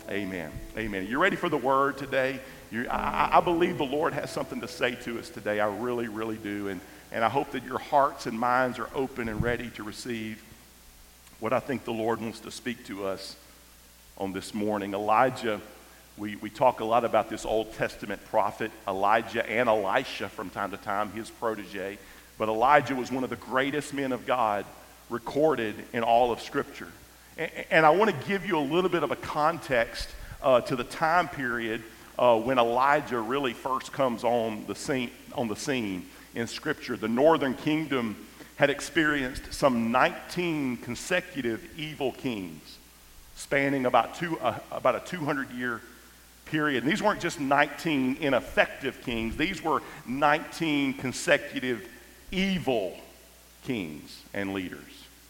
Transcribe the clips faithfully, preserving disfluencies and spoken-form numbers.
Amen. Amen. You ready for the word today? You, I, I believe the Lord has something to say to us today. I really, really do. And, and I hope that your hearts and minds are open and ready to receive what I think the Lord wants to speak to us on this morning. Elijah, we, we talk a lot about this Old Testament prophet, Elijah and Elisha from time to time, his protege. But Elijah was one of the greatest men of God recorded in all of Scripture. And, and I want to give you a little bit of a context uh, to the time period uh, when Elijah really first comes on the scene, on the scene in Scripture. The northern kingdom had experienced some nineteen consecutive evil kings, spanning about two uh, about a two hundred year period. And these weren't just nineteen ineffective kings; these were nineteen consecutive evil kings and leaders.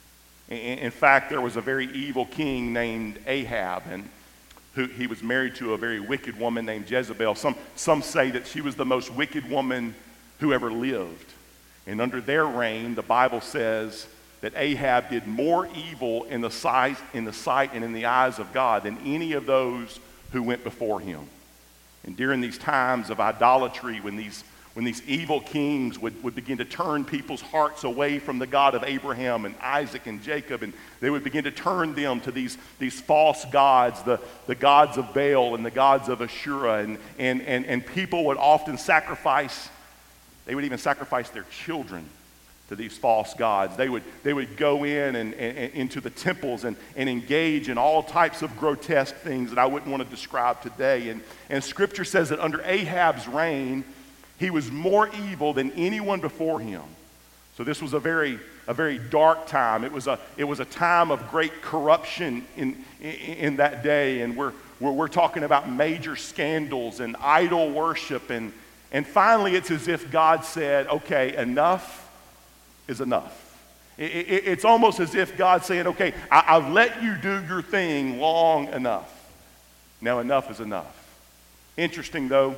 In fact, there was a very evil king named Ahab, and who he was married to a very wicked woman named Jezebel. Some some say that she was the most wicked woman who ever lived. And under their reign, the Bible says that Ahab did more evil in the sight, in the sight and in the eyes of God than any of those who went before him. And during these times of idolatry, when these when these evil kings would, would begin to turn people's hearts away from the God of Abraham and Isaac and Jacob, and they would begin to turn them to these, these false gods, the, the gods of Baal and the gods of Ashura, and, and, and, and people would often sacrifice, they would even sacrifice their children to these false gods. They would, they would go in and, and, and into the temples and, and engage in all types of grotesque things that I wouldn't want to describe today. And, and Scripture says that under Ahab's reign, he was more evil than anyone before him. So this was a very, a very dark time. It was a, it was a time of great corruption in, in, in that day. And we're, we're, we're talking about major scandals and idol worship. And, and finally, it's as if God said, okay, enough is enough. It, it, it's almost as if God saying, okay, I, I've let you do your thing long enough. Now enough is enough. Interesting, though,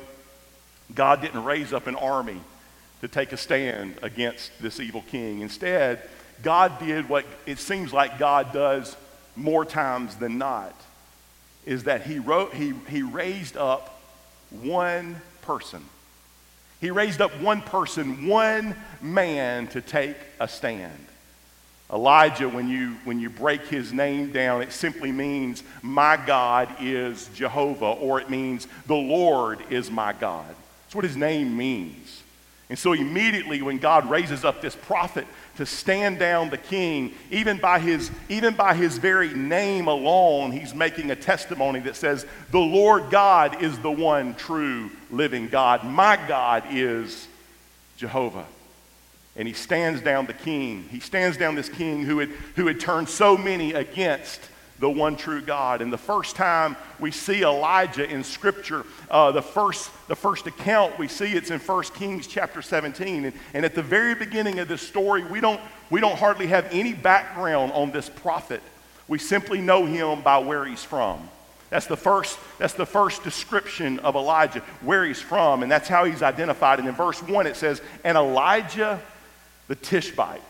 God didn't raise up an army to take a stand against this evil king. Instead, God did what it seems like God does more times than not, is that he, wrote, he, he raised up one person. He raised up one person, one man to take a stand. Elijah, when you, when you break his name down, it simply means, my God is Jehovah, or it means, the Lord is my God. That's what his name means. And so immediately when God raises up this prophet to stand down the king, even by his, even by his very name alone, he's making a testimony that says, the Lord God is the one true living God. My God is Jehovah. And he stands down the king. He stands down this king who had, who had turned so many against the one true God. And the first time we see Elijah in Scripture, uh, the first the first account we see, it's in First Kings chapter seventeen. And, and at the very beginning of this story, we don't we don't hardly have any background on this prophet. We simply know him by where he's from. That's the first that's the first description of Elijah, where he's from, and that's how he's identified. And in verse one it says, and Elijah the Tishbite.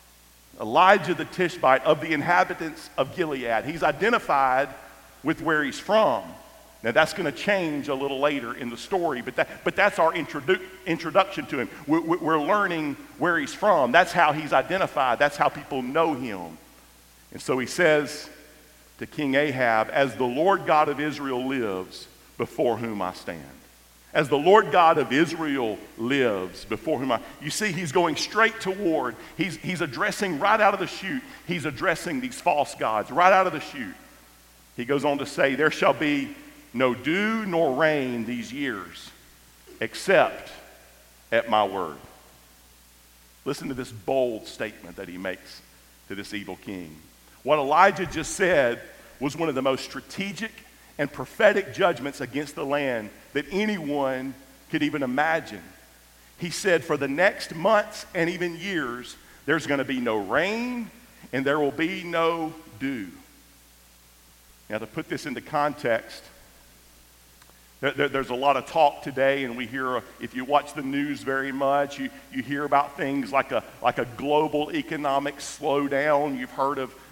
Elijah the Tishbite, of the inhabitants of Gilead. He's identified with where he's from. Now that's going to change a little later in the story, but, that, but that's our introdu- introduction to him. We're, we're learning where he's from. That's how he's identified. That's how people know him. And so he says to King Ahab, as the Lord God of Israel lives, before whom I stand. As the Lord God of Israel lives, before whom I... You see, he's going straight toward, he's, he's addressing right out of the chute, he's addressing these false gods right out of the chute. He goes on to say, there shall be no dew nor rain these years, except at my word. Listen to this bold statement that he makes to this evil king. What Elijah just said was one of the most strategic and prophetic judgments against the land that anyone could even imagine. He said, for the next months and even years, there's going to be no rain and there will be no dew. Now, to put this into context, there, there, there's a lot of talk today, and we hear, if you watch the news very much, you, you hear about things like a, like a global economic slowdown. You've heard of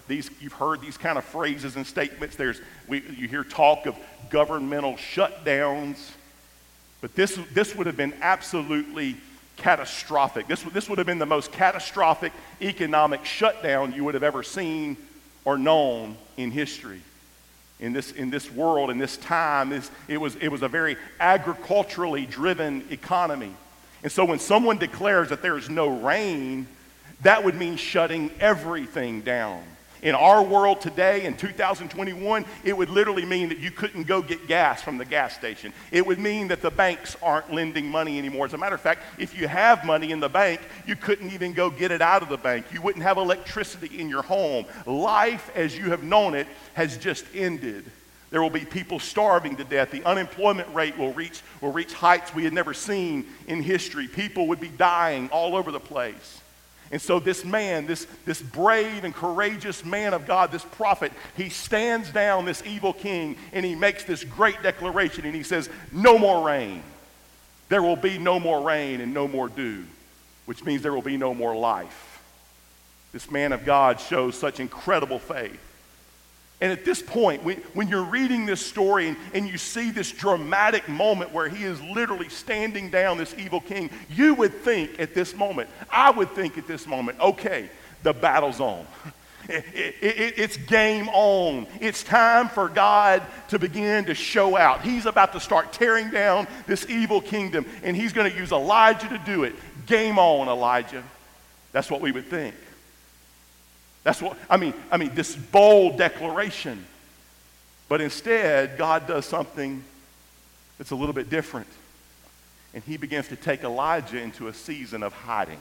these, you've heard these kind of phrases and statements. There's, we, you hear talk of governmental shutdowns. But this, this would have been absolutely catastrophic. This, this would have been the most catastrophic economic shutdown you would have ever seen or known in history. In this, in this world, in this time, this, it, was, it was a very agriculturally driven economy. And so when someone declares that there is no rain, that would mean shutting everything down. In our world today, in two thousand twenty-one, it would literally mean that you couldn't go get gas from the gas station. It would mean that the banks aren't lending money anymore. As a matter of fact, if you have money in the bank, you couldn't even go get it out of the bank. You wouldn't have electricity in your home. Life as you have known it has just ended. There will be people starving to death. The unemployment rate will reach, will reach heights we had never seen in history. People would be dying all over the place. And so this man, this, this brave and courageous man of God, this prophet, he stands down this evil king and he makes this great declaration and he says, no more rain. There will be no more rain and no more dew, which means there will be no more life. This man of God shows such incredible faith. And at this point, when, when you're reading this story and, and you see this dramatic moment where he is literally standing down this evil king, you would think at this moment, I would think at this moment, okay, the battle's on. It, it, it, it's game on. It's time for God to begin to show out. He's about to start tearing down this evil kingdom, and he's going to use Elijah to do it. Game on, Elijah. That's what we would think. That's what, I mean, I mean, this bold declaration. But instead, God does something that's a little bit different. And he begins to take Elijah into a season of hiding.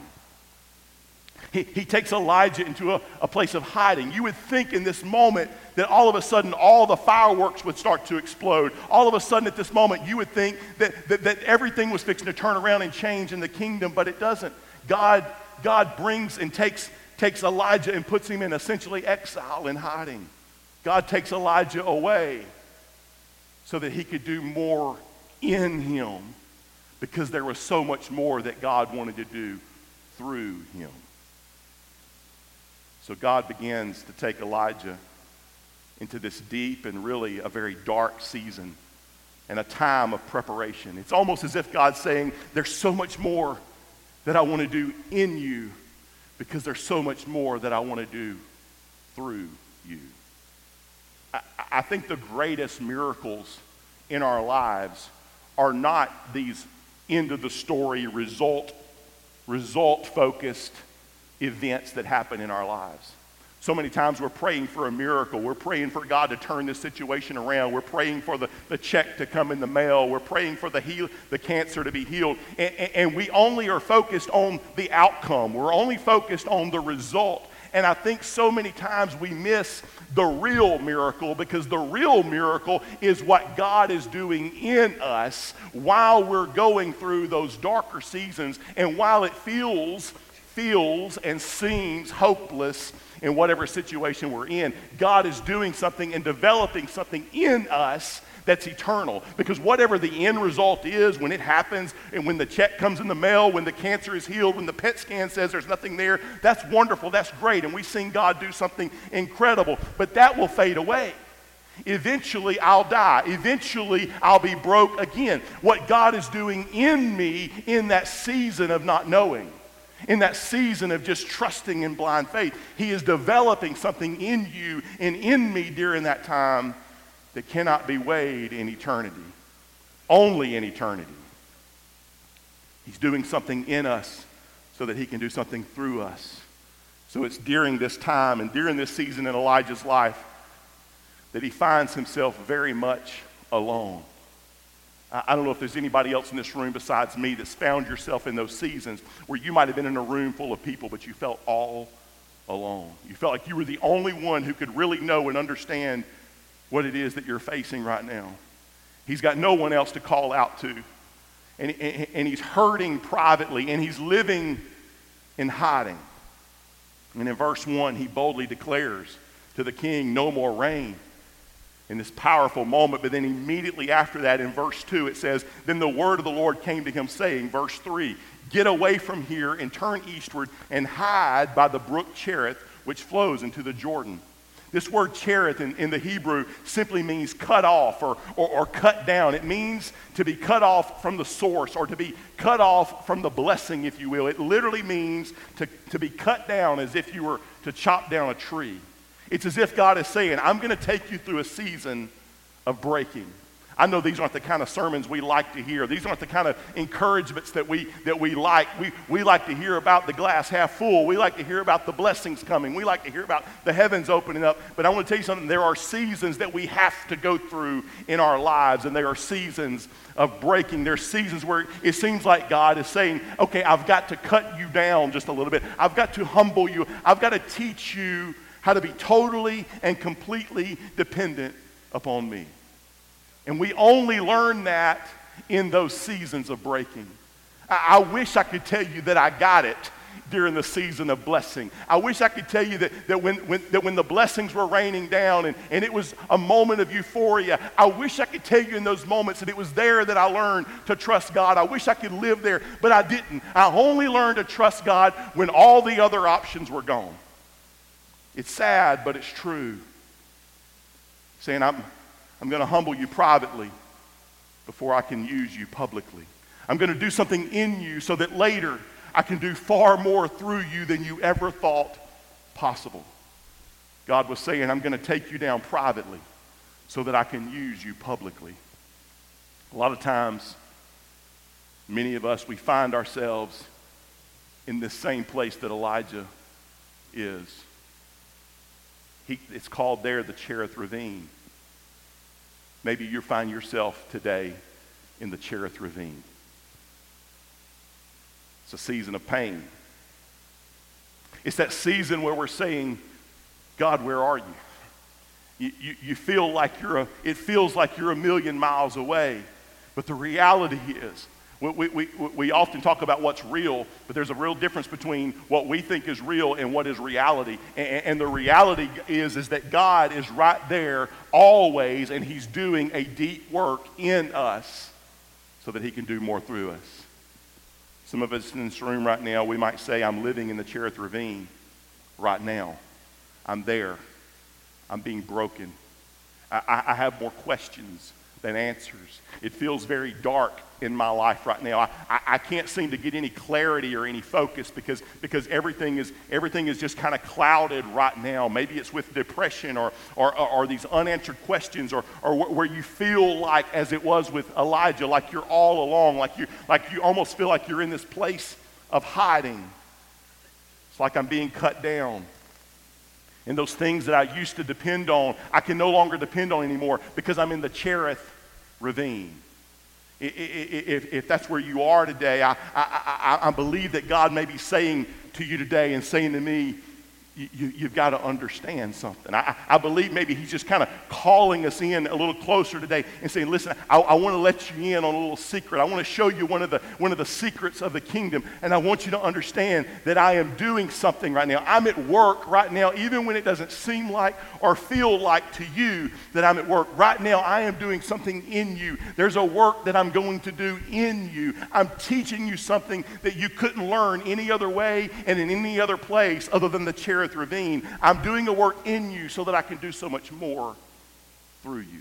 He, he takes Elijah into a, a place of hiding. You would think in this moment that all of a sudden all the fireworks would start to explode. All of a sudden at this moment you would think that, that, that everything was fixing to turn around and change in the kingdom, but it doesn't. God, God brings and takes takes Elijah and puts him in essentially exile and hiding. God takes Elijah away so that he could do more in him because there was so much more that God wanted to do through him. So God begins to take Elijah into this deep and really a very dark season and a time of preparation. It's almost as if God's saying, there's so much more that I want to do in you, because there's so much more that I want to do through you. I, I think the greatest miracles in our lives are not these end of the story result, result focused events that happen in our lives. So many times we're praying for a miracle. We're praying for God to turn this situation around. We're praying for the, the check to come in the mail. We're praying for the heal, the cancer to be healed. And, and, and we only are focused on the outcome. We're only focused on the result. And I think so many times we miss the real miracle, because the real miracle is what God is doing in us while we're going through those darker seasons. And while it feels, feels and seems hopeless in whatever situation we're in, God is doing something and developing something in us that's eternal. Because whatever the end result is, when it happens, and when the check comes in the mail, when the cancer is healed, when the P E T scan says there's nothing there, that's wonderful, that's great, and we've seen God do something incredible, but that will fade away. Eventually I'll die. Eventually I'll be broke again. What God is doing in me in that season of not knowing, in that season of just trusting in blind faith, he is developing something in you and in me during that time that cannot be weighed in eternity. Only in eternity. He's doing something in us so that he can do something through us. So it's during this time and during this season in Elijah's life that he finds himself very much alone. I don't know if there's anybody else in this room besides me that's found yourself in those seasons where you might have been in a room full of people, but you felt all alone. You felt like you were the only one who could really know and understand what it is that you're facing right now. He's got no one else to call out to. And, and, and he's hurting privately, and he's living in hiding. And in verse one, he boldly declares to the king, no more rain. In this powerful moment, but then immediately after that in verse two it says, then the word of the Lord came to him saying, verse three, get away from here and turn eastward and hide by the brook Cherith, which flows into the Jordan. This word cherith in, in the Hebrew simply means cut off or, or, or cut down. It means to be cut off from the source or to be cut off from the blessing, if you will. It literally means to, to be cut down as if you were to chop down a tree. It's as if God is saying, I'm going to take you through a season of breaking. I know these aren't the kind of sermons we like to hear. These aren't the kind of encouragements that we that we like. We, we like to hear about the glass half full. We like to hear about the blessings coming. We like to hear about the heavens opening up. But I want to tell you something. There are seasons that we have to go through in our lives, and there are seasons of breaking. There's seasons where it seems like God is saying, okay, I've got to cut you down just a little bit. I've got to humble you. I've got to teach you how to be totally and completely dependent upon me. And we only learn that in those seasons of breaking. I, I wish I could tell you that I got it during the season of blessing. I wish I could tell you that, that, when, when, that when the blessings were raining down and, and it was a moment of euphoria, I wish I could tell you in those moments that it was there that I learned to trust God. I wish I could live there, but I didn't. I only learned to trust God when all the other options were gone. It's sad, but it's true. Saying, I'm... I'm going to humble you privately before I can use you publicly. I'm going to do something in you so that later I can do far more through you than you ever thought possible. God was saying, I'm going to take you down privately so that I can use you publicly. A lot of times, many of us, we find ourselves in this same place that Elijah is. He, it's called there the Cherith Ravine. Maybe you find yourself today in the Cherith Ravine. It's a season of pain. It's that season where we're saying, God, where are you? You, you, you feel like you're a, it feels like you're a million miles away. But the reality is, we, we, we often talk about what's real, but there's a real difference between what we think is real and what is reality. And, and the reality is, is that God is right there always, and he's doing a deep work in us so that he can do more through us. Some of us in this room right now, we might say, I'm living in the Cherith Ravine right now. I'm there. I'm being broken. I, I have more questions than answers. It feels very dark in my life right now. I, I, I can't seem to get any clarity or any focus because, because everything is everything is just kind of clouded right now. Maybe it's with depression or or, or, or these unanswered questions or, or where you feel like, as it was with Elijah, like you're all alone, like you like you almost feel like you're in this place of hiding. It's like I'm being cut down. And those things that I used to depend on, I can no longer depend on anymore because I'm in the Cherith Ravine. If, if that's where you are today, I, I, I, I believe that God may be saying to you today and saying to me, you, you've got to understand something. I, I believe maybe he's just kind of calling us in a little closer today and saying, listen, I, I want to let you in on a little secret. I want to show you one of the one of the secrets of the kingdom. And I want you to understand that I am doing something right now. I'm at work right now, even when it doesn't seem like or feel like to you that I'm at work. Right now, I am doing something in you. There's a work that I'm going to do in you. I'm teaching you something that you couldn't learn any other way and in any other place other than the Cherith Ravine. I'm doing a work in you so that I can do so much more through you.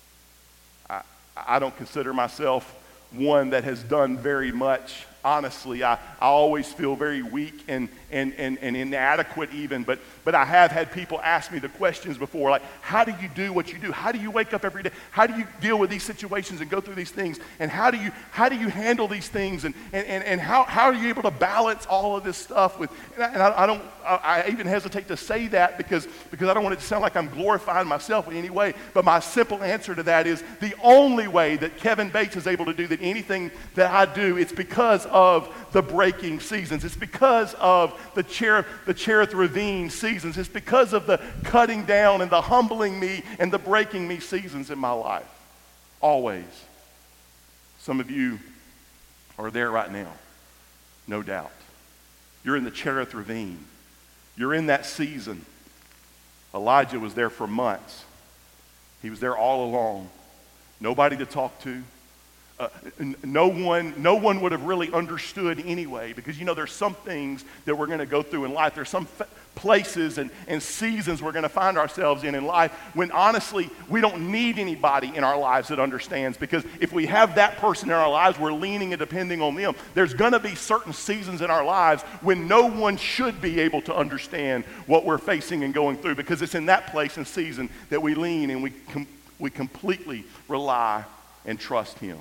I, I don't consider myself one that has done very much. Honestly, I, I always feel very weak and, and, and, and inadequate even, but, but I have had people ask me the questions before, like, how do you do what you do? How do you wake up every day? How do you deal with these situations and go through these things? And how do you how do you handle these things? And, and, and, and how, how are you able to balance all of this stuff with, and I, and I, I don't, I, I even hesitate to say that because, because I don't want it to sound like I'm glorifying myself in any way, but my simple answer to that is the only way that Kevin Bates is able to do that anything that I do, it's because of the breaking seasons. It's because of the Cherith, the Cherith Ravine seasons. It's because of the cutting down and the humbling me and the breaking me seasons in my life. Always. Some of you are there right now, no doubt. You're in the Cherith Ravine. You're in that season. Elijah was there for months. He was there all alone. Nobody to talk to. Uh, no one, no one would have really understood anyway, because you know there's some things that we're going to go through in life. There's some f- places and, and seasons we're going to find ourselves in in life when honestly we don't need anybody in our lives that understands, because if we have that person in our lives, we're leaning and depending on them. There's going to be certain seasons in our lives when no one should be able to understand what we're facing and going through, because it's in that place and season that we lean and we com- we completely rely and trust him.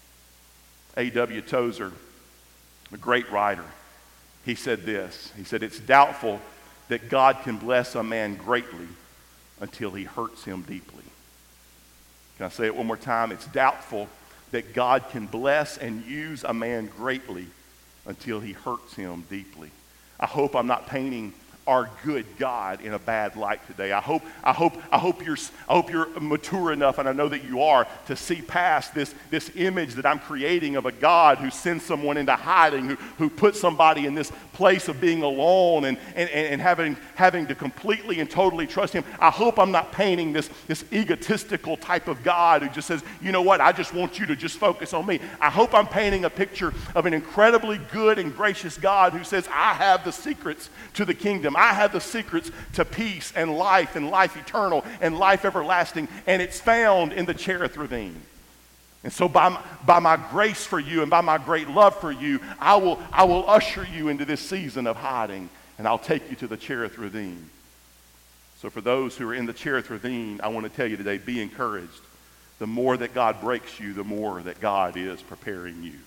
A W Tozer, a great writer, he said this. He said, it's doubtful that God can bless a man greatly until he hurts him deeply. Can I say it one more time? It's doubtful that God can bless and use a man greatly until he hurts him deeply. I hope I'm not painting our good God in a bad light today. I hope, I hope, I hope you're, I hope you're mature enough, and I know that you are, to see past this, this image that I'm creating of a God who sends someone into hiding, who, who puts somebody in this place of being alone and, and, and having, having to completely and totally trust him. I hope I'm not painting this, this egotistical type of God who just says, you know what, I just want you to just focus on me. I hope I'm painting a picture of an incredibly good and gracious God who says, I have the secrets to the kingdom. I have the secrets to peace and life and life eternal and life everlasting, and it's found in the Cherith Ravine. And so by my, by my grace for you and by my great love for you, I will, I will usher you into this season of hiding, and I'll take you to the Cherith Ravine. So for those who are in the Cherith Ravine, I want to tell you today, be encouraged. The more that God breaks you, the more that God is preparing you.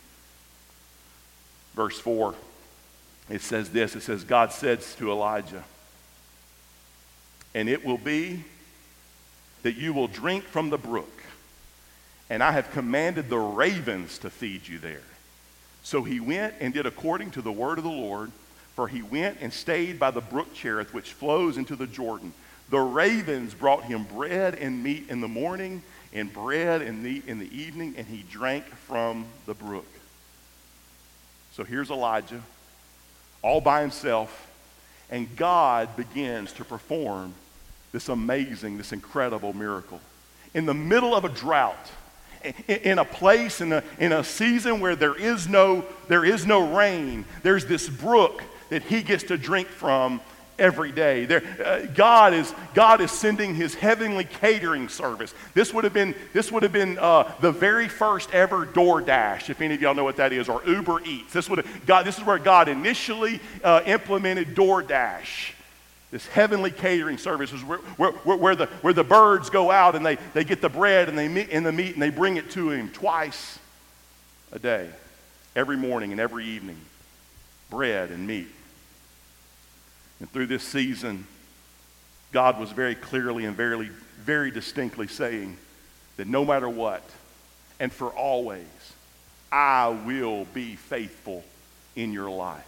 Verse four. It says this, it says, God says to Elijah, and it will be that you will drink from the brook, and I have commanded the ravens to feed you there. So he went and did according to the word of the Lord, for he went and stayed by the brook Cherith, which flows into the Jordan. The ravens brought him bread and meat in the morning, and bread and meat in the evening, and he drank from the brook. So here's Elijah, all by himself, and God begins to perform this amazing, this incredible miracle. In the middle of a drought, in a place, in a, in a season where there is no, there is no rain, there's this brook that he gets to drink from every day. There, uh, God is God is sending his heavenly catering service. This would have been this would have been uh, the very first ever DoorDash, if any of y'all know what that is, or Uber Eats. This would have, God. This is where God initially uh, implemented DoorDash. This heavenly catering service is where, where, where the where the birds go out and they, they get the bread and they meet in the meat and they bring it to him twice a day, every morning and every evening, bread and meat. And through this season, God was very clearly and very, very distinctly saying that no matter what, and for always, I will be faithful in your life.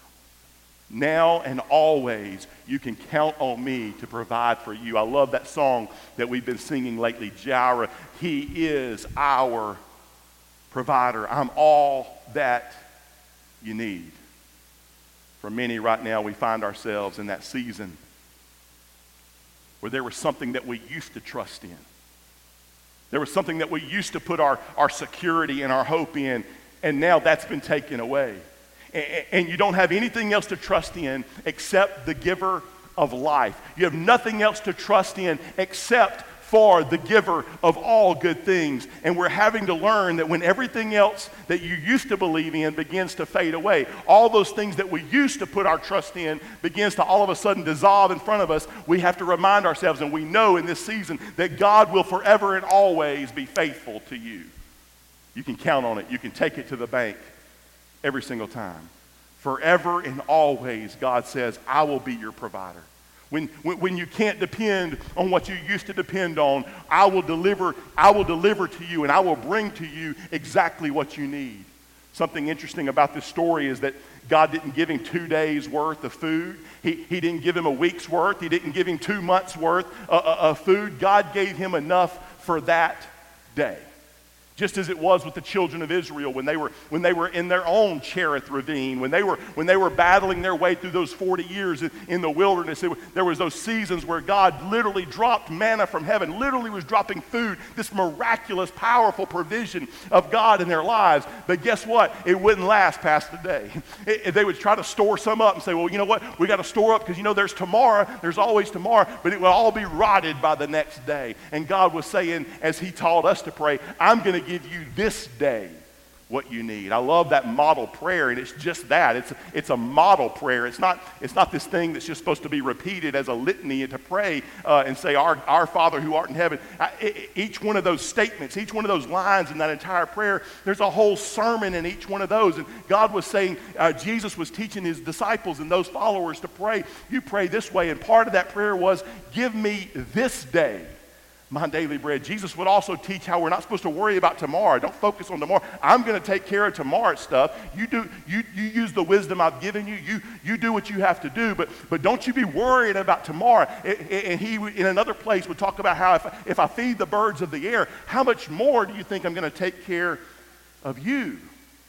Now and always, you can count on me to provide for you. I love that song that we've been singing lately, Jireh. He is our provider. I'm all that you need. For many right now, we find ourselves in that season where there was something that we used to trust in. There was something that we used to put our, our security and our hope in, and now that's been taken away. And, and you don't have anything else to trust in except the giver of life. You have nothing else to trust in except for the giver of all good things. And we're having to learn that when everything else that you used to believe in begins to fade away, all those things that we used to put our trust in begins to all of a sudden dissolve in front of us, we have to remind ourselves, and we know in this season that God will forever and always be faithful to you. You can count on it. You can take it to the bank every single time. Forever and always, God says, I will be your provider. When, when, when you can't depend on what you used to depend on, I will deliver, I will deliver to you, and I will bring to you exactly what you need. Something interesting about this story is that God didn't give him two days worth of food. He, he didn't give him a week's worth. He didn't give him two months worth of, of food. God gave him enough for that day. Just as it was with the children of Israel when they were when they were in their own Cherith ravine, when they were when they were battling their way through those forty years in, in the wilderness. It, there was those seasons where God literally dropped manna from heaven, literally was dropping food, this miraculous, powerful provision of God in their lives. But guess what? It wouldn't last past the day. It, it, they would try to store some up and say, well, you know what? We got to store up because you know there's tomorrow. There's always tomorrow, but it will all be rotted by the next day. And God was saying, as he taught us to pray, I'm going to give you this day what you need. I love that model prayer, and it's just that. It's, it's a model prayer. It's not, it's not this thing that's just supposed to be repeated as a litany to pray uh, and say, our, our Father who art in heaven. I, I, each one of those statements, each one of those lines in that entire prayer, there's a whole sermon in each one of those. And God was saying, uh, Jesus was teaching his disciples and those followers to pray. You pray this way, and part of that prayer was, give me this day my daily bread. Jesus would also teach how we're not supposed to worry about tomorrow. Don't focus on tomorrow. I'm going to take care of tomorrow's stuff. You do. You you use the wisdom I've given you. You you do what you have to do. But but don't you be worried about tomorrow. And he in another place would talk about how if if I feed the birds of the air, how much more do you think I'm going to take care of you?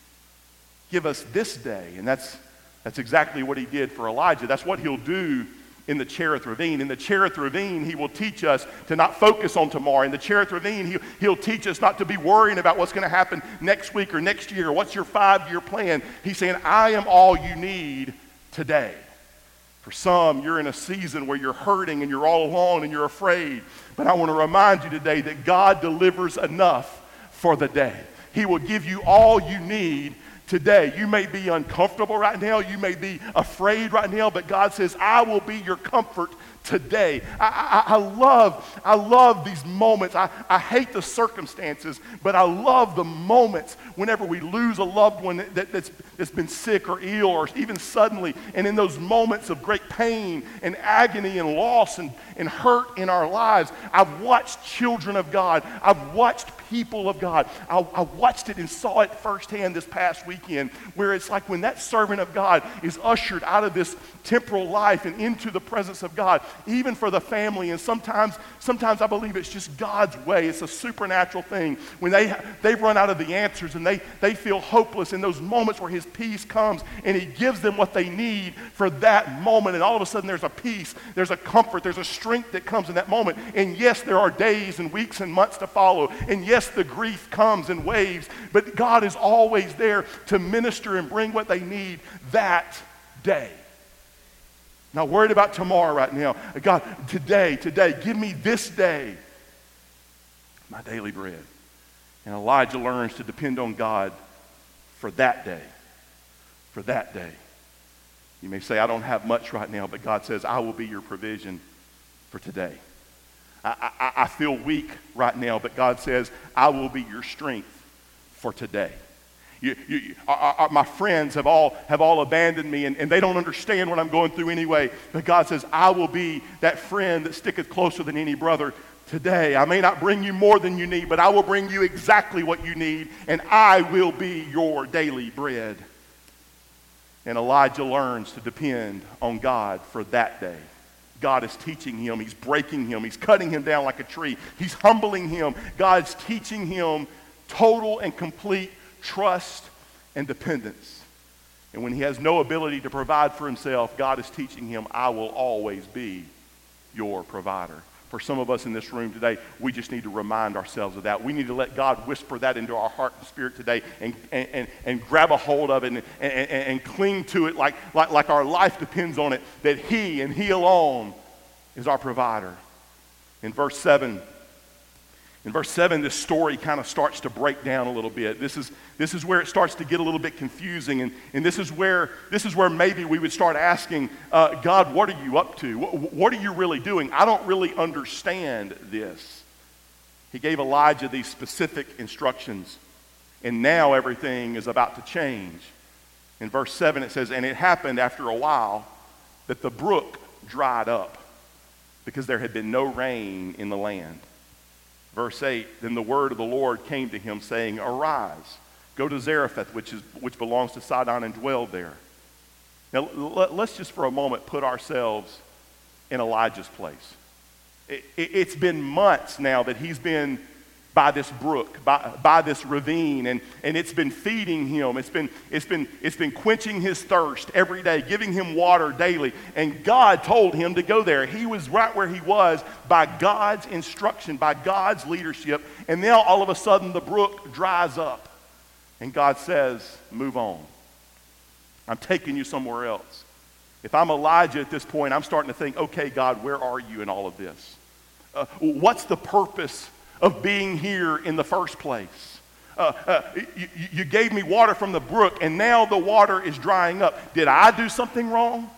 Give us this day, and that's that's exactly what he did for Elijah. That's what he'll do in the Cherith Ravine. In the Cherith Ravine, he will teach us to not focus on tomorrow. In the Cherith Ravine, he'll, he'll teach us not to be worrying about what's going to happen next week or next year. What's your five-year plan? He's saying, I am all you need today. For some, you're in a season where you're hurting and you're all alone and you're afraid. But I want to remind you today that God delivers enough for the day. He will give you all you need today. You may be uncomfortable right now. You may be afraid right now, but God says, I will be your comfort today. I, I, I love, I love these moments. I, I hate the circumstances, but I love the moments whenever we lose a loved one that, that's, that's been sick or ill or even suddenly. And in those moments of great pain and agony and loss and, and hurt in our lives, I've watched children of God. I've watched people of God. I, I watched it and saw it firsthand this past weekend, where it's like when that servant of God is ushered out of this temporal life and into the presence of God, even for the family. And sometimes, sometimes I believe it's just God's way. It's a supernatural thing. When they they've run out of the answers and they they feel hopeless, in those moments where his peace comes and he gives them what they need for that moment, and all of a sudden there's a peace, there's a comfort, there's a strength that comes in that moment. And yes, there are days and weeks and months to follow. And yes, the grief comes in waves, but God is always there to minister and bring what they need that day. Not worried about tomorrow right now. God, today, today, give me this day my daily bread. And Elijah learns to depend on God for that day. For that day. You may say, I don't have much right now, but God says, I will be your provision for today. I, I, I feel weak right now, but God says, I will be your strength for today. You, you, our, our, my friends have all have all abandoned me, and, and they don't understand what I'm going through anyway. But God says, I will be that friend that sticketh closer than any brother today. I may not bring you more than you need, but I will bring you exactly what you need, and I will be your daily bread. And Elijah learns to depend on God for that day. God is teaching him. He's breaking him. He's cutting him down like a tree. He's humbling him. God's teaching him total and complete trust and dependence. And when he has no ability to provide for himself, God is teaching him, I will always be your provider. For some of us in this room today, we just need to remind ourselves of that. We need to let God whisper that into our heart and spirit today, and, and, and, and grab a hold of it and, and, and, and cling to it like, like, like our life depends on it, that he and he alone is our provider. In verse seven, In verse seven, this story kind of starts to break down a little bit. This is, this is where it starts to get a little bit confusing, and, and this is where this is where maybe we would start asking, uh, God, what are you up to? What, what are you really doing? I don't really understand this. He gave Elijah these specific instructions, and now everything is about to change. In verse seven, it says, and it happened after a while that the brook dried up because there had been no rain in the land. Verse eight, then the word of the Lord came to him, saying, arise, go to Zarephath, which is which belongs to Sidon, and dwell there. Now, let's just for a moment put ourselves in Elijah's place. It, it, it's been months now that he's been by this brook, by, by this ravine, and, and it's been feeding him. It's been, it's, been, it's been quenching his thirst every day, giving him water daily. And God told him to go there. He was right where he was by God's instruction, by God's leadership. And now all of a sudden the brook dries up. And God says, move on. I'm taking you somewhere else. If I'm Elijah at this point, I'm starting to think, okay, God, where are you in all of this? Uh, what's the purpose of being here in the first place? Uh, uh, you, you gave me water from the brook, and now the water is drying up. Did I do something wrong?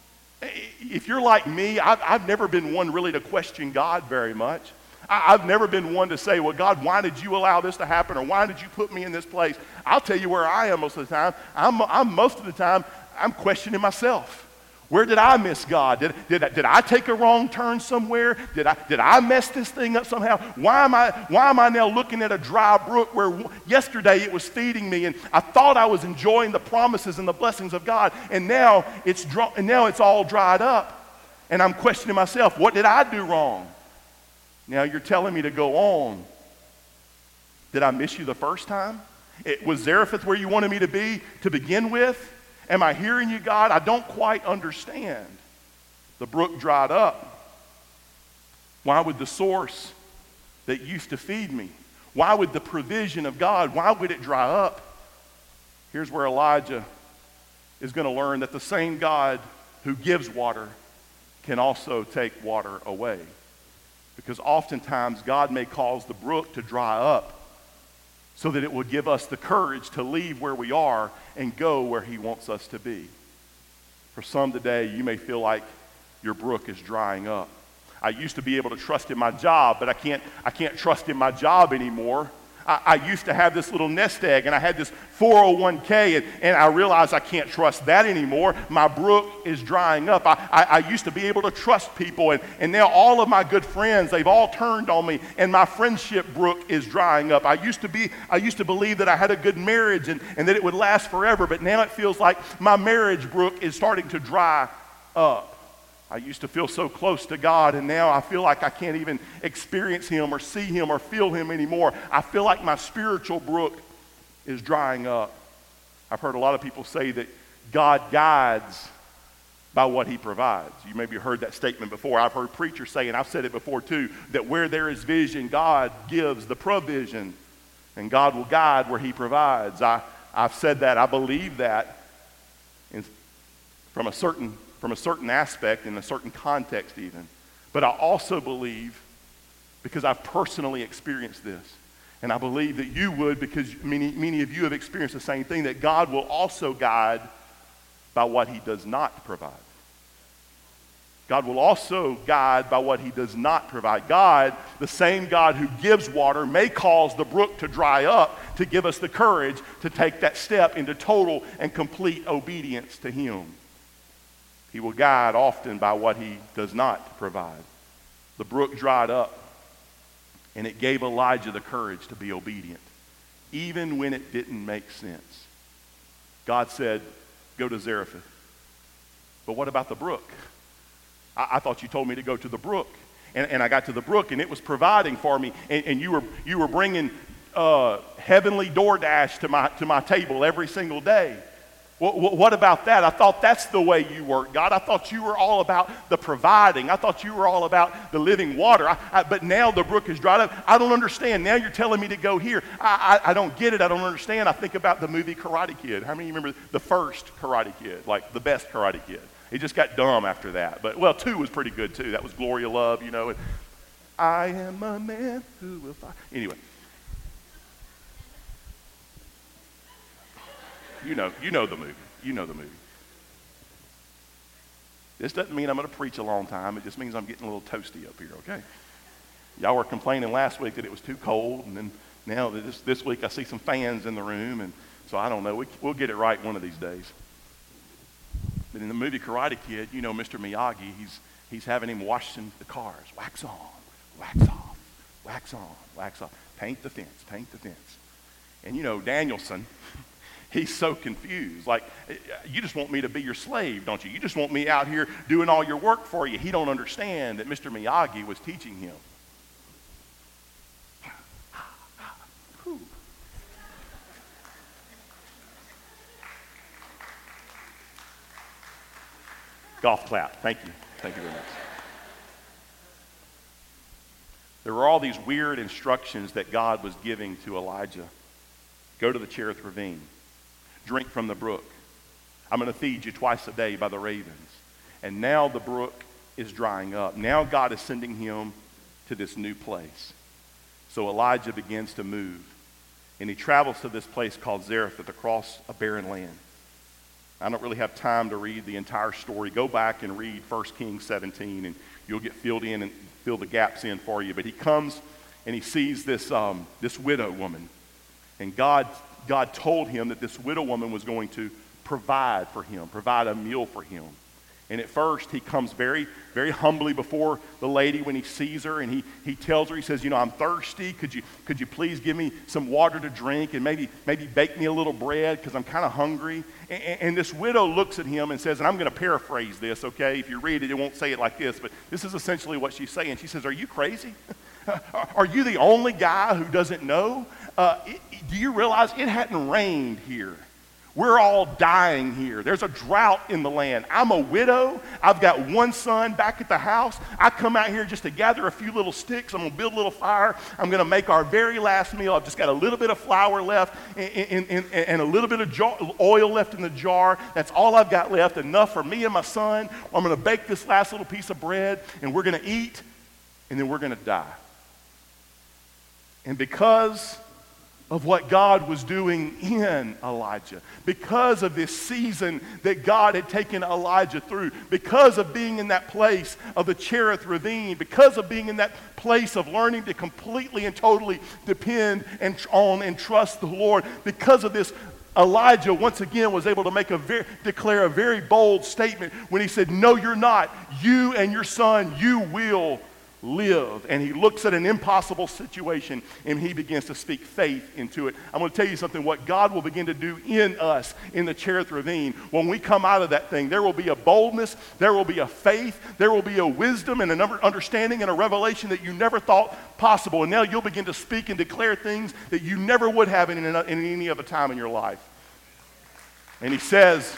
If you're like me, I've, I've never been one really to question God very much. I, I've never been one to say, well, God, why did you allow this to happen, or why did you put me in this place? I'll tell you where I am most of the time. I'm, I'm most of the time, I'm questioning myself. Where did I miss God? Did, did, did I take a wrong turn somewhere? Did I, did I mess this thing up somehow? Why am I, why am I now looking at a dry brook where yesterday it was feeding me and I thought I was enjoying the promises and the blessings of God, and now it's, dry, and now it's all dried up, and I'm questioning myself, what did I do wrong? Now you're telling me to go on. Did I miss you the first time? It, was Zarephath where you wanted me to be to begin with? Am I hearing you, God? I don't quite understand. The brook dried up. Why would the source that used to feed me, why would the provision of God, why would it dry up? Here's where Elijah is going to learn that the same God who gives water can also take water away. Because oftentimes God may cause the brook to dry up so that it will give us the courage to leave where we are and go where he wants us to be. For some today, you may feel like your brook is drying up. I used to be able to trust in my job, but I can't, I can't trust in my job anymore. I, I used to have this little nest egg, and I had this four oh one k, and, and I realized I can't trust that anymore. My brook is drying up. I, I, I used to be able to trust people, and, and now all of my good friends, they've all turned on me, and my friendship brook is drying up. I used to be, I used to believe that I had a good marriage and, and that it would last forever, but now it feels like my marriage brook is starting to dry up. I used to feel so close to God, and now I feel like I can't even experience him or see him or feel him anymore. I feel like my spiritual brook is drying up. I've heard a lot of people say that God guides by what he provides. You maybe heard that statement before. I've heard preachers say, and I've said it before too, that where there is vision, God gives the provision, and God will guide where he provides. I, I've said that. I believe that in, from a certain from a certain aspect, in a certain context even. But I also believe, because I've personally experienced this, and I believe that you would, because many, many of you have experienced the same thing, that God will also guide by what he does not provide. God will also guide by what he does not provide. God, the same God who gives water, may cause the brook to dry up to give us the courage to take that step into total and complete obedience to him. He will guide often by what he does not provide. The brook dried up, and it gave Elijah the courage to be obedient, even when it didn't make sense. God said, go to Zarephath. But what about the brook? I, I thought you told me to go to the brook. And, and I got to the brook, and it was providing for me, and, and you were you were bringing uh, heavenly DoorDash to my, to my table every single day. What about that? I thought that's the way you work, God. I thought you were all about the providing. I thought you were all about the living water. I, I, but now the brook is dried up. I don't understand. Now you're telling me to go here. I, I, I don't get it. I don't understand. I think about the movie Karate Kid. How many of you remember the first Karate Kid, like the best Karate Kid? It just got dumb after that. But, well, two was pretty good, too. That was Gloria Love, you know. And I am a man who will fight. Anyway. You know, you know the movie. You know the movie. This doesn't mean I'm going to preach a long time. It just means I'm getting a little toasty up here, okay? Y'all were complaining last week that it was too cold, and then now this, this week I see some fans in the room, and so I don't know. We, we'll get it right one of these days. But in the movie Karate Kid, you know Mister Miyagi, he's, he's having him washing the cars. Wax on, wax off, wax on, wax off. Paint the fence, paint the fence. And you know, Danielson... He's so confused. Like, you just want me to be your slave, don't you? You just want me out here doing all your work for you. He don't understand that Mister Miyagi was teaching him. Golf clap. Thank you. Thank you very much. There were all these weird instructions that God was giving to Elijah. Go to the Cherith Ravine. Drink from the brook. I'm going to feed you twice a day by the ravens. And now the brook is drying up. Now God is sending him to this new place. So Elijah begins to move. And he travels to this place called Zarephath across a barren land. I don't really have time to read the entire story. Go back and read First Kings seventeen, and you'll get filled in and fill the gaps in for you. But he comes and he sees this, um, this widow woman. And God, God told him that this widow woman was going to provide for him, provide a meal for him. And at first, he comes very, very humbly before the lady when he sees her, and he, he tells her, he says, you know, I'm thirsty. Could you, could you please give me some water to drink and maybe, maybe bake me a little bread because I'm kind of hungry? And, and this widow looks at him and says, and I'm going to paraphrase this, okay? If you read it, it won't say it like this, but this is essentially what she's saying. She says, are you crazy? Are you the only guy who doesn't know? Uh, it, do you realize it hadn't rained here? We're all dying here. There's a drought in the land. I'm a widow. I've got one son back at the house. I come out here just to gather a few little sticks. I'm going to build a little fire. I'm going to make our very last meal. I've just got a little bit of flour left and, and, and, and a little bit of jar, oil left in the jar. That's all I've got left, enough for me and my son. I'm going to bake this last little piece of bread, and we're going to eat, and then we're going to die. And because of what God was doing in Elijah, because of this season that God had taken Elijah through, because of being in that place of the Cherith Ravine, because of being in that place of learning to completely and totally depend and on and trust the Lord, because of this, Elijah once again was able to make a very, declare a very bold statement when he said, no, you're not. You and your son, you will live. And he looks at an impossible situation and he begins to speak faith into it. I'm going to tell you something. What God will begin to do in us in the Cherith Ravine, when we come out of that thing, there will be a boldness, there will be a faith, there will be a wisdom and an understanding and a revelation that you never thought possible. And now you'll begin to speak and declare things that you never would have in, in, in any other time in your life. And he says,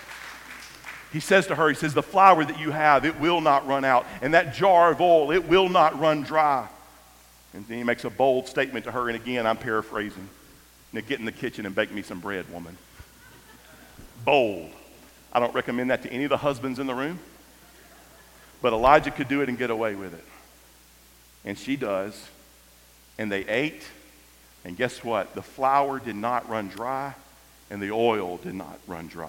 He says to her, he says, the flour that you have, it will not run out. And that jar of oil, it will not run dry. And then he makes a bold statement to her. And again, I'm paraphrasing. Now get in the kitchen and bake me some bread, woman. Bold. I don't recommend that to any of the husbands in the room. But Elijah could do it and get away with it. And she does. And they ate. And guess what? The flour did not run dry. And the oil did not run dry.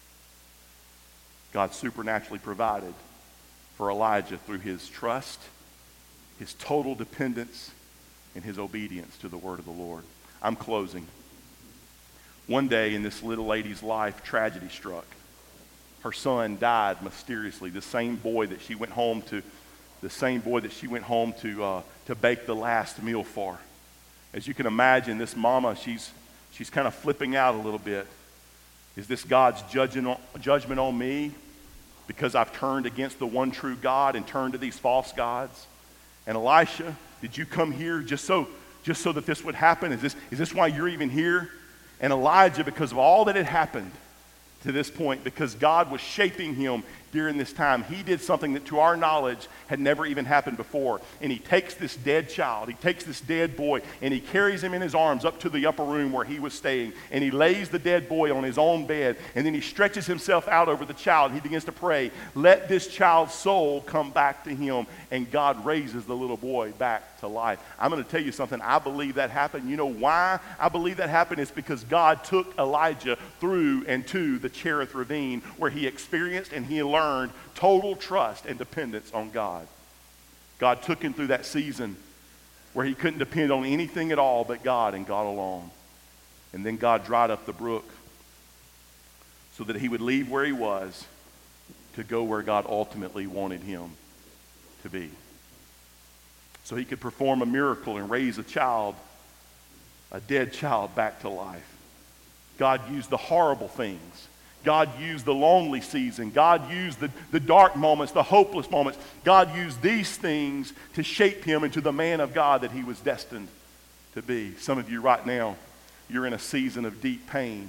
God supernaturally provided for Elijah through his trust, his total dependence, and his obedience to the word of the Lord. I'm closing. One day in this little lady's life, tragedy struck. Her son died mysteriously. The same boy that she went home to, the same boy that she went home to uh, to bake the last meal for. As you can imagine, this mama, she's she's kind of flipping out a little bit. Is this God's judging, judgment on me because I've turned against the one true God and turned to these false gods? And Elisha, did you come here just so, just so that this would happen? Is this, is this why you're even here? And Elijah, because of all that had happened to this point, because God was shaping him during this time, he did something that to our knowledge had never even happened before. And he takes this dead child, he takes this dead boy, and he carries him in his arms up to the upper room where he was staying. And he lays the dead boy on his own bed, and then he stretches himself out over the child. He begins to pray, let this child's soul come back to him. And God raises the little boy back to life. I'm going to tell you something. I believe that happened. You know why I believe that happened? It's because God took Elijah through and to the Cherith Ravine, where he experienced and he learned total trust and dependence on God. God took him through that season where he couldn't depend on anything at all but God and God alone. And then God dried up the brook so that he would leave where he was to go where God ultimately wanted him to be. So he could perform a miracle and raise a child, a dead child, back to life. God used the horrible things. God used the lonely season. God used the, the dark moments, the hopeless moments. God used these things to shape him into the man of God that he was destined to be. Some of you right now, you're in a season of deep pain.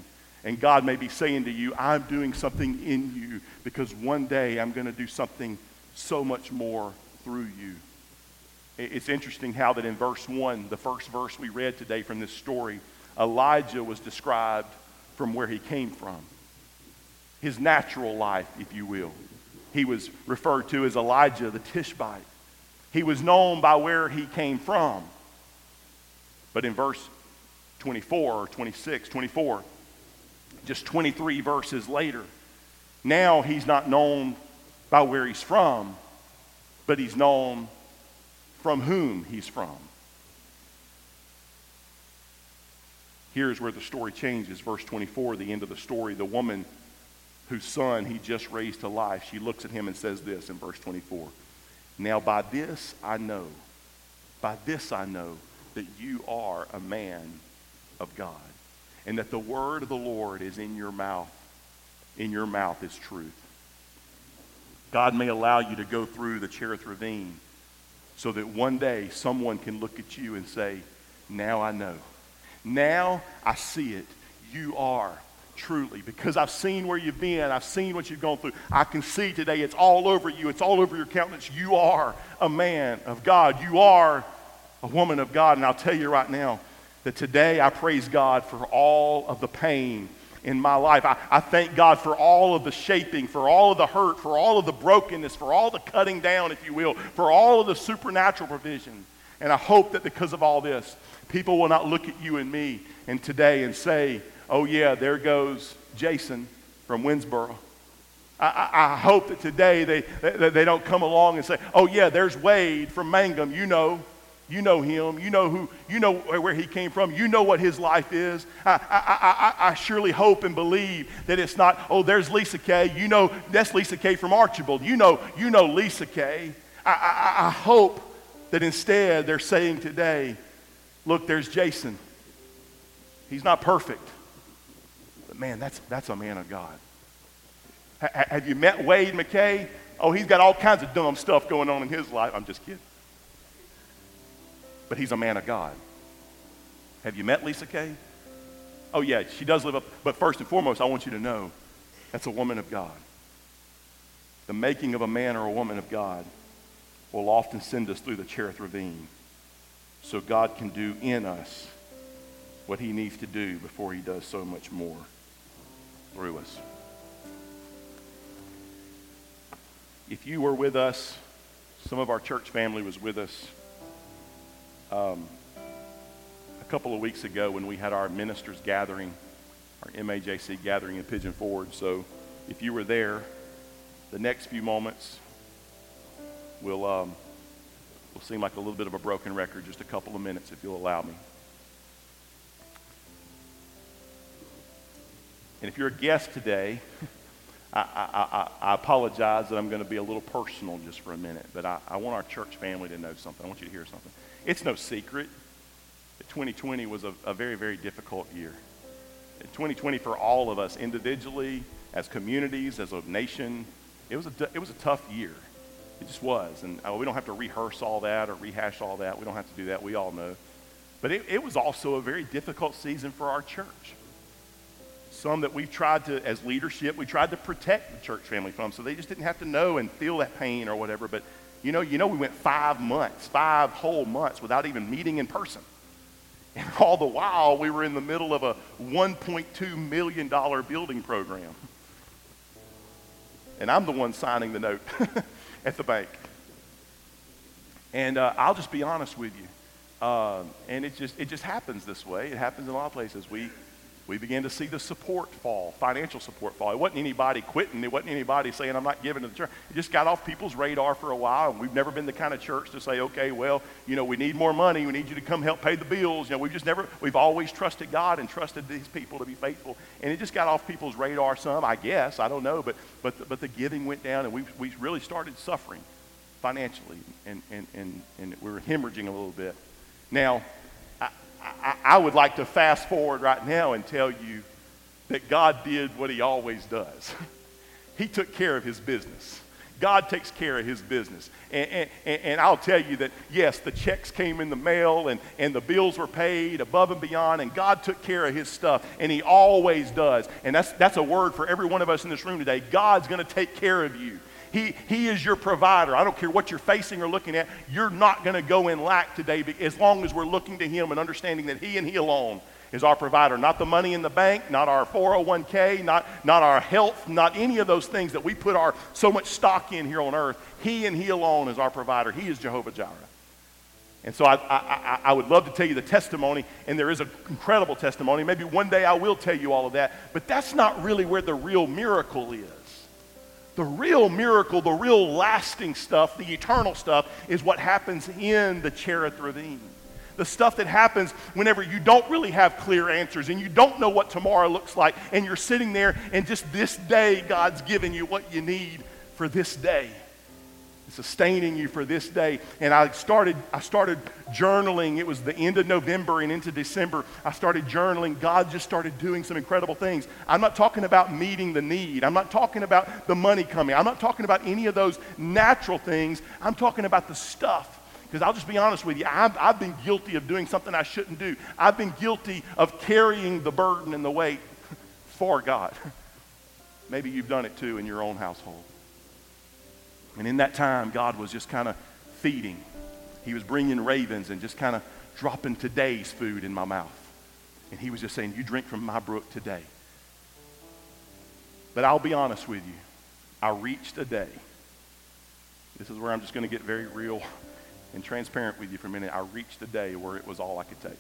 And God may be saying to you, I'm doing something in you because one day I'm going to do something so much more through you. It's interesting how that in verse one, the first verse we read today from this story, Elijah was described from where he came from. His natural life, if you will. He was referred to as Elijah the Tishbite. He was known by where he came from. But in verse twenty-four or twenty-six, twenty-four, just twenty-three verses later, now he's not known by where he's from, but he's known from whom he's from. Here's where the story changes. Verse twenty-four, the end of the story, the woman whose son he just raised to life, she looks at him and says this in verse twenty-four. Now by this I know, by this I know that you are a man of God, and that the word of the Lord is in your mouth. In your mouth is truth. God may allow you to go through the Cherith Ravine so that one day someone can look at you and say, now I know. Now I see it. You are truly, because I've seen where you've been. I've seen what you've gone through. I can see today it's all over you. It's all over your countenance. You are a man of God. You are a woman of God. And I'll tell you right now that today I praise God for all of the pain in my life. I, I thank God for all of the shaping, for all of the hurt, for all of the brokenness, for all the cutting down, if you will, for all of the supernatural provision. And I hope that because of all this, people will not look at you and me and today and say, oh yeah, there goes Jason from Winsboro. I, I, I hope that today they, they, they don't come along and say, oh yeah, there's Wade from Mangum, you know. You know him. You know who. You know where he came from. You know what his life is. I, I, I, I surely hope and believe that it's not, oh, there's Lisa Kay. You know, that's Lisa Kay from Archibald. You know, you know Lisa Kay. I, I, I hope that instead they're saying today, look, there's Jason. He's not perfect. But man, that's, that's a man of God. H- have you met Wade McKay? Oh, he's got all kinds of dumb stuff going on in his life. I'm just kidding. But he's a man of God. Have you met Lisa Kay? Oh yeah, she does live up. But first and foremost, I want you to know that's a woman of God. The making of a man or a woman of God will often send us through the Cherith Ravine so God can do in us what he needs to do before he does so much more through us. If you were with us, some of our church family was with us Um, a couple of weeks ago when we had our ministers gathering, our M A J C gathering in Pigeon Forge. So if you were there, the next few moments will um, will seem like a little bit of a broken record, just a couple of minutes if you'll allow me. And if you're a guest today, I, I, I, I apologize that I'm going to be a little personal just for a minute, but I, I want our church family to know something. I want you to hear something. It's no secret that twenty twenty was a, a very, very difficult year. twenty twenty for all of us individually, as communities, as a nation, it was a, it was a tough year. It just was. And uh, we don't have to rehearse all that or rehash all that. We don't have to do that. We all know. But it, it was also a very difficult season for our church. Some that we've tried to, as leadership, we tried to protect the church family from, so they just didn't have to know and feel that pain or whatever. But You know, you know, we went five months, five whole months without even meeting in person. And all the while, we were in the middle of a one point two million dollars building program. And I'm the one signing the note at the bank. And uh, I'll just be honest with you. Uh, and it just it just happens this way. It happens in a lot of places. We we began to see the support fall, financial support fall. It wasn't anybody quitting. It wasn't anybody saying, I'm not giving to the church. It just got off people's radar for a while. And we've never been the kind of church to say, okay, well, you know, we need more money. We need you to come help pay the bills. You know, we've just never, we've always trusted God and trusted these people to be faithful. And it just got off people's radar some, I guess. I don't know. But but the, but the giving went down, and we we really started suffering financially. And, and, and, and we were hemorrhaging a little bit. Now, I, I would like to fast forward right now and tell you that God did what he always does. He took care of his business. God takes care of his business. And, and, and I'll tell you that, yes, the checks came in the mail and, and the bills were paid above and beyond, and God took care of his stuff, and he always does. And that's, that's a word for every one of us in this room today. God's going to take care of you. He, he is your provider. I don't care what you're facing or looking at. You're not going to go in lack today as long as we're looking to him and understanding that he and he alone is our provider. Not the money in the bank, not our four oh one k, not, not our health, not any of those things that we put our so much stock in here on earth. He and he alone is our provider. He is Jehovah Jireh. And so I, I, I would love to tell you the testimony, and there is an incredible testimony. Maybe one day I will tell you all of that, but that's not really where the real miracle is. The real miracle, the real lasting stuff, the eternal stuff, is what happens in the Cherith Ravine. The stuff that happens whenever you don't really have clear answers and you don't know what tomorrow looks like, and you're sitting there and just this day God's given you what you need for this day. Sustaining you for this day. And I started I started journaling. It was the end of November and into December. I started journaling. God just started doing some incredible things. I'm not talking about meeting the need. I'm not talking about the money coming. I'm not talking about any of those natural things. I'm talking about the stuff. Because I'll just be honest with you, I've, I've been guilty of doing something I shouldn't do. I've been guilty of carrying the burden and the weight for God. Maybe you've done it too in your own household. And in that time, God was just kind of feeding. He was bringing ravens and just kind of dropping today's food in my mouth. And he was just saying, you drink from my brook today. But I'll be honest with you. I reached a day. This is where I'm just going to get very real and transparent with you for a minute. I reached a day where it was all I could take.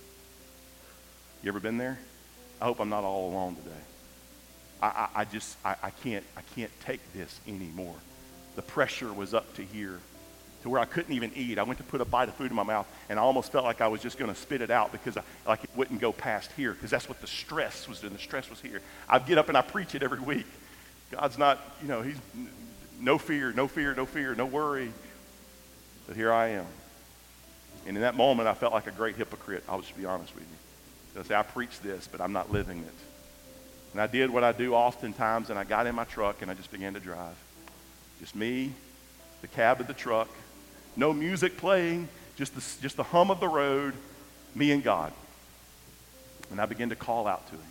You ever been there? I hope I'm not all alone today. I, I, I just, I, I can't, I can't take this anymore. The pressure was up to here, to where I couldn't even eat. I went to put a bite of food in my mouth, and I almost felt like I was just going to spit it out because I, like it wouldn't go past here, because that's what the stress was doing. The stress was here. I get up and I preach it every week. God's not, you know, he's no fear, no fear, no fear, no worry. But here I am. And in that moment, I felt like a great hypocrite. I'll just be honest with you. I say, I preach this, but I'm not living it. And I did what I do oftentimes, and I got in my truck, and I just began to drive. Just me, the cab of the truck, no music playing, just the, just the hum of the road, me and God. And I began to call out to him.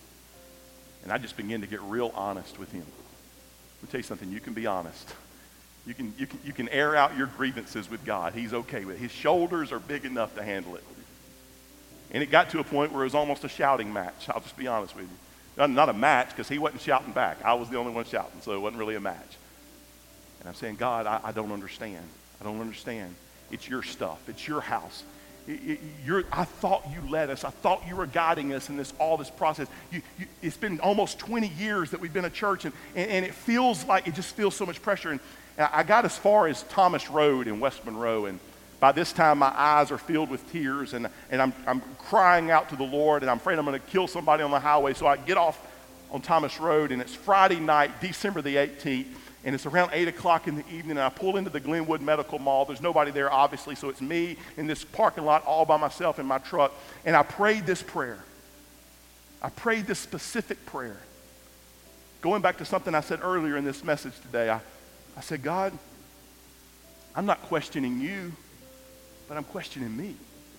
And I just began to get real honest with him. Let me tell you something, you can be honest. You can, you can, you can air out your grievances with God. He's okay with it. His shoulders are big enough to handle it. And it got to a point where it was almost a shouting match. I'll just be honest with you. Not, not a match, because he wasn't shouting back. I was the only one shouting, so it wasn't really a match. And I'm saying, God, I, I don't understand. I don't understand. It's your stuff. It's your house. It, it, you're, I thought you led us. I thought you were guiding us in this all this process. You, you, it's been almost twenty years that we've been a church, and, and, and it feels like, it just feels so much pressure. And, and I got as far as Thomas Road in West Monroe, and by this time my eyes are filled with tears, and, and I'm, I'm crying out to the Lord, and I'm afraid I'm going to kill somebody on the highway. So I get off on Thomas Road, and it's Friday night, December the eighteenth. And it's around eight o'clock in the evening, and I pull into the Glenwood Medical Mall. There's nobody there, obviously, so it's me in this parking lot all by myself in my truck. And I prayed this prayer. I prayed this specific prayer. Going back to something I said earlier in this message today, I, I said, God, I'm not questioning you, but I'm questioning me.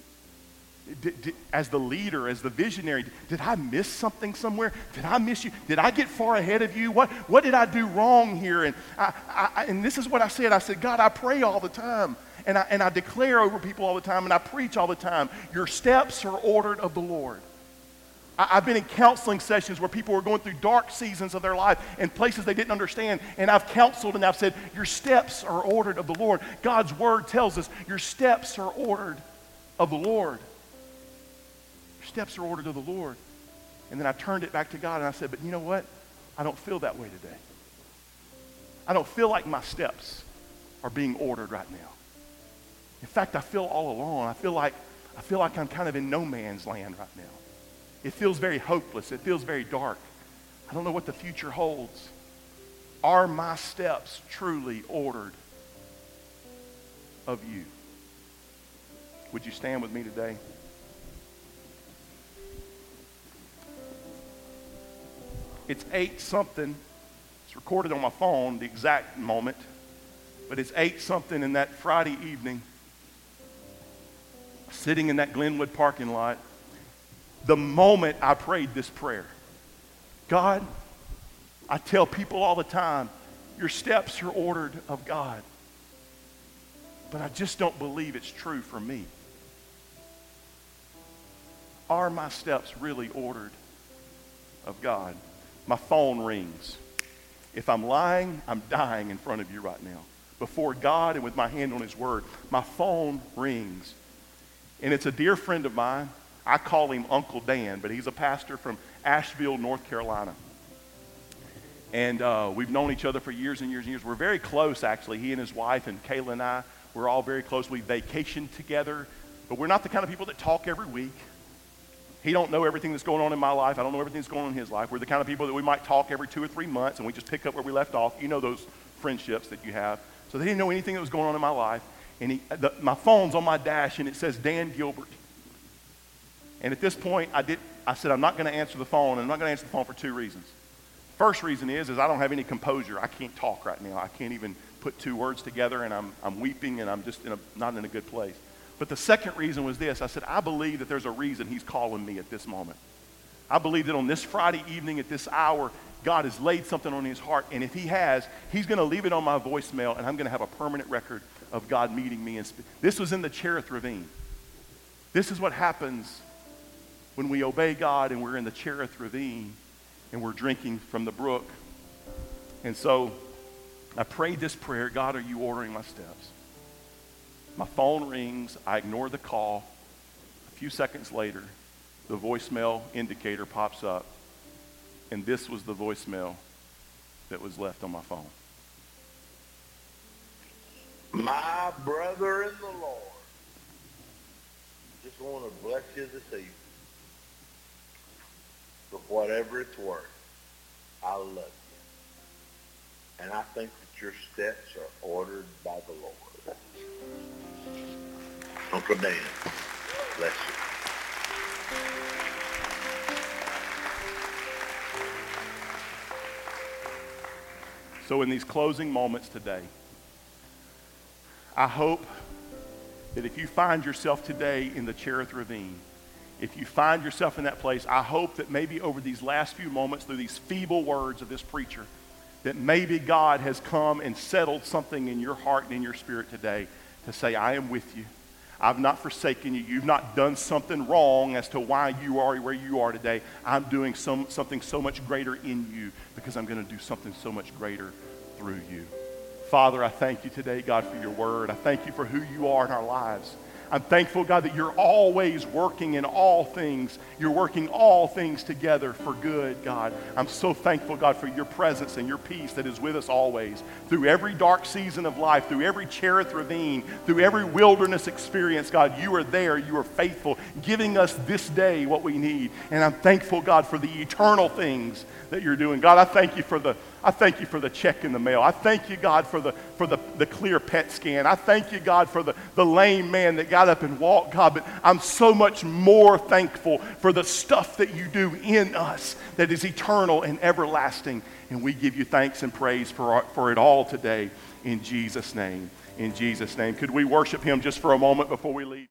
Did, did, as the leader, as the visionary, did I miss something somewhere? Did I miss you? Did I get far ahead of you? What, what did I do wrong here? And, I, I, and this is what I said. I said, God, I pray all the time. And I, and I declare over people all the time. And I preach all the time. Your steps are ordered of the Lord. I, I've been in counseling sessions where people were going through dark seasons of their life and places they didn't understand. And I've counseled and I've said, your steps are ordered of the Lord. God's word tells us your steps are ordered of the Lord. Steps are ordered of the Lord. And then I turned it back to God and I said, but you know what? I don't feel that way today. I don't feel like my steps are being ordered right now. In fact, I feel all alone. I feel like I feel like I'm kind of in no man's land right now. It feels very hopeless. It feels very dark. I don't know what the future holds. Are my steps truly ordered of you? Would you stand with me today? It's eight something. It's recorded on my phone, the exact moment, but it's eight something in that Friday evening, sitting in that Glenwood parking lot, the moment I prayed this prayer. God, I tell people all the time, your steps are ordered of God, but I just don't believe it's true for me. Are my steps really ordered of God? My phone rings. If I'm lying, I'm dying in front of you right now. Before God and with my hand on his word, my phone rings. And it's a dear friend of mine. I call him Uncle Dan, but he's a pastor from Asheville, North Carolina. And uh, we've known each other for years and years and years. We're very close, actually. He and his wife and Kayla and I, we're all very close. We vacation together, but we're not the kind of people that talk every week. He don't know everything that's going on in my life. I don't know everything that's going on in his life. We're the kind of people that we might talk every two or three months, and we just pick up where we left off. You know those friendships that you have. So they didn't know anything that was going on in my life. And he, the, my phone's on my dash, and it says Dan Gilbert. And at this point, I did. I said, I'm not going to answer the phone, and I'm not going to answer the phone for two reasons. First reason is, is I don't have any composure. I can't talk right now. I can't even put two words together, and I'm, I'm weeping, and I'm just in a, not in a good place. But the second reason was this. I said, I believe that there's a reason he's calling me at this moment. I believe that on this Friday evening at this hour, God has laid something on his heart. And if he has, he's going to leave it on my voicemail, and I'm going to have a permanent record of God meeting me. And sp- this was in the Cherith Ravine. This is what happens when we obey God and we're in the Cherith Ravine and we're drinking from the brook. And so I prayed this prayer, God, are you ordering my steps? My phone rings. I ignore the call. A few seconds later, the voicemail indicator pops up, and this was the voicemail that was left on my phone. My brother in the Lord, just want to bless you this evening. For whatever it's worth, I love you. And I think that your steps are ordered by the Lord. Uncle Dan, bless you. So in these closing moments today, I hope that if you find yourself today in the Cherith Ravine, if you find yourself in that place, I hope that maybe over these last few moments, through these feeble words of this preacher, that maybe God has come and settled something in your heart and in your spirit today to say, I am with you. I've not forsaken you. You've not done something wrong as to why you are where you are today. I'm doing some, something so much greater in you because I'm going to do something so much greater through you. Father, I thank you today, God, for your word. I thank you for who you are in our lives. I'm thankful, God, that you're always working in all things. You're working all things together for good, God. I'm so thankful, God, for your presence and your peace that is with us always. Through every dark season of life, through every Cherith Ravine, through every wilderness experience, God, you are there. You are faithful, giving us this day what we need. And I'm thankful, God, for the eternal things that you're doing. God, I thank you for the I thank you for the check in the mail. I thank you, God, for the for the, the clear P E T scan. I thank you, God, for the, the lame man that got up and walked, God. But I'm so much more thankful for the stuff that you do in us that is eternal and everlasting. And we give you thanks and praise for, our, for it all today in Jesus' name. In Jesus' name. Could we worship him just for a moment before we leave?